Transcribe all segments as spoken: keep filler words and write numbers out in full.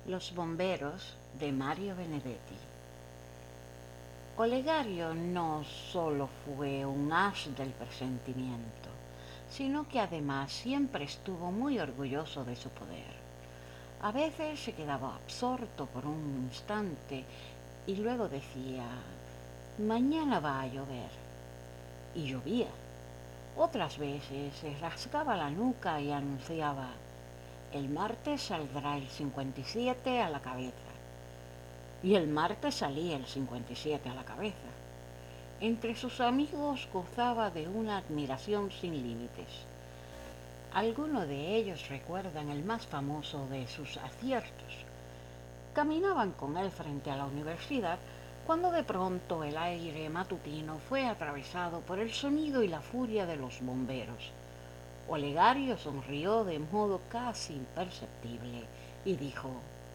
Los bomberos de Mario Benedetti. Olegario no solo fue un as del presentimiento, sino que además siempre estuvo muy orgulloso de su poder. A veces se quedaba absorto por un instante y luego decía: mañana va a llover. Y llovía. Otras veces se rascaba la nuca y anunciaba: el martes saldrá el cincuenta y siete a la cabeza. Y el martes salía el cincuenta y siete a la cabeza. Entre sus amigos gozaba de una admiración sin límites. Algunos de ellos recuerdan el más famoso de sus aciertos. Caminaban con él frente a la universidad cuando de pronto el aire matutino fue atravesado por el sonido y la furia de los bomberos. Olegario sonrió de modo casi imperceptible y dijo: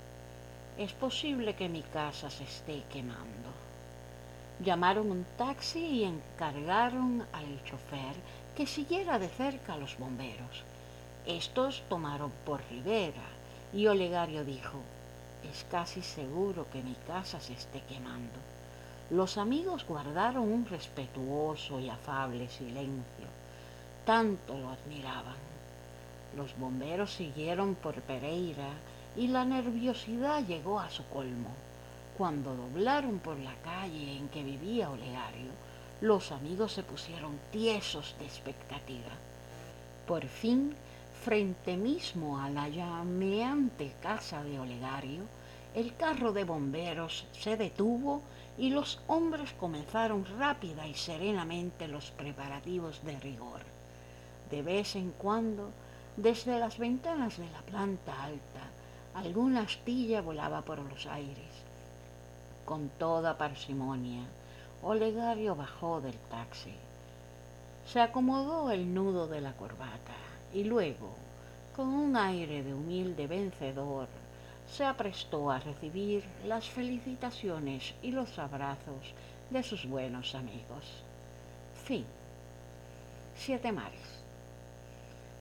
es posible que mi casa se esté quemando. Llamaron un taxi y encargaron al chofer que siguiera de cerca a los bomberos. Estos tomaron por Rivera y Olegario dijo: es casi seguro que mi casa se esté quemando. Los amigos guardaron un respetuoso y afable silencio. Tanto lo admiraban. Los bomberos siguieron por Pereira y la nerviosidad llegó a su colmo. Cuando doblaron por la calle en que vivía Olegario, los amigos se pusieron tiesos de expectativa. Por fin, frente mismo a la llameante casa de Olegario, el carro de bomberos se detuvo y los hombres comenzaron rápida y serenamente los preparativos de rigor. De vez en cuando, desde las ventanas de la planta alta, alguna astilla volaba por los aires. Con toda parsimonia, Olegario bajó del taxi. Se acomodó el nudo de la corbata y luego, con un aire de humilde vencedor, se aprestó a recibir las felicitaciones y los abrazos de sus buenos amigos. Fin. Siete mares.